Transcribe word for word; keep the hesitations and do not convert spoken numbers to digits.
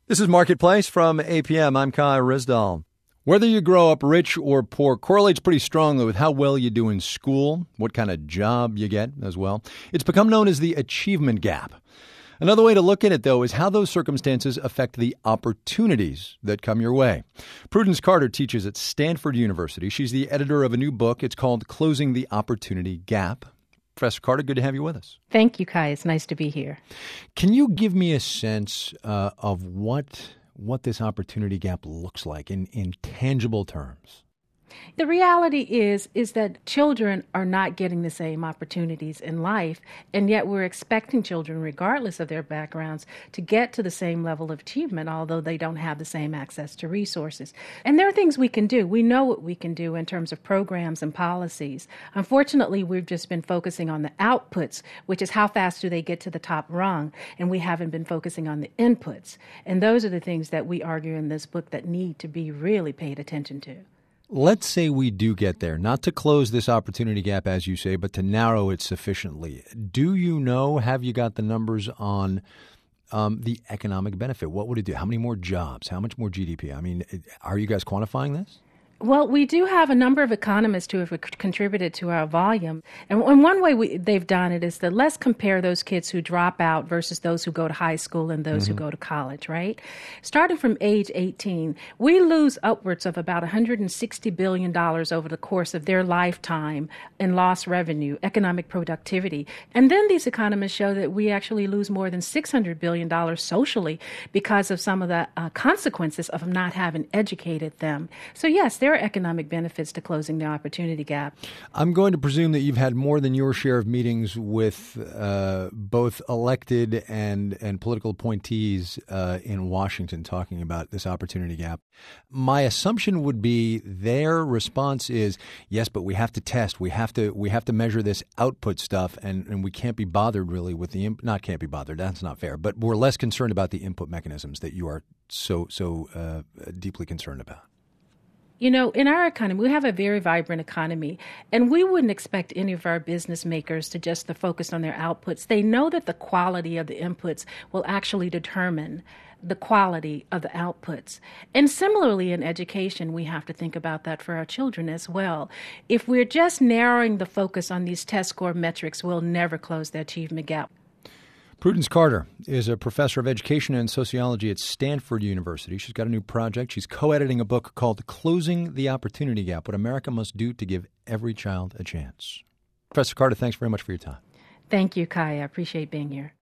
This is Marketplace from A P M. I'm Kai Risdall. Whether you grow up rich or poor correlates pretty strongly with how well you do in school, what kind of job you get as well. It's become known as the achievement gap. Another way to look at it, though, is how those circumstances affect the opportunities that come your way. Prudence Carter teaches at Stanford University. She's the editor of a new book. It's called Closing the Opportunity Gap. Professor Carter, good to have you with us. Thank you, Kai. It's nice to be here. Can you give me a sense uh, of what what this opportunity gap looks like in, in tangible terms? The reality is, is that children are not getting the same opportunities in life, and yet we're expecting children, regardless of their backgrounds, to get to the same level of achievement, although they don't have the same access to resources. And there are things we can do. We know what we can do in terms of programs and policies. Unfortunately, we've just been focusing on the outputs, which is how fast do they get to the top rung, and we haven't been focusing on the inputs. And those are the things that we argue in this book that need to be really paid attention to. Let's say we do get there, not to close this opportunity gap, as you say, but to narrow it sufficiently. Do you know, have you got the numbers on um, the economic benefit? What would it do? How many more jobs? How much more G D P? I mean, are you guys quantifying this? Well, we do have a number of economists who have contributed to our volume. And one way we, they've done it is that let's compare those kids who drop out versus those who go to high school and those mm-hmm. who go to college, right? Starting from age eighteen, we lose upwards of about one hundred sixty billion dollars over the course of their lifetime in lost revenue, economic productivity. And then these economists show that we actually lose more than six hundred billion dollars socially because of some of the uh, consequences of not having educated them. So yes, there There are economic benefits to closing the opportunity gap. I'm going to presume that you've had more than your share of meetings with uh, both elected and, and political appointees uh, in Washington talking about this opportunity gap. My assumption would be their response is, yes, but we have to test. We have to we have to measure this output stuff, and, and we can't be bothered really with the imp- – not can't be bothered. That's not fair. But we're less concerned about the input mechanisms that you are so, so uh, deeply concerned about. You know, in our economy, we have a very vibrant economy, and we wouldn't expect any of our business makers to just to focus on their outputs. They know that the quality of the inputs will actually determine the quality of the outputs. And similarly in education, we have to think about that for our children as well. If we're just narrowing the focus on these test score metrics, we'll never close the achievement gap. Prudence Carter is a professor of education and sociology at Stanford University. She's got a new project. She's co-editing a book called Closing the Opportunity Gap, What America Must Do to Give Every Child a Chance. Professor Carter, thanks very much for your time. Thank you, Kai. I appreciate being here.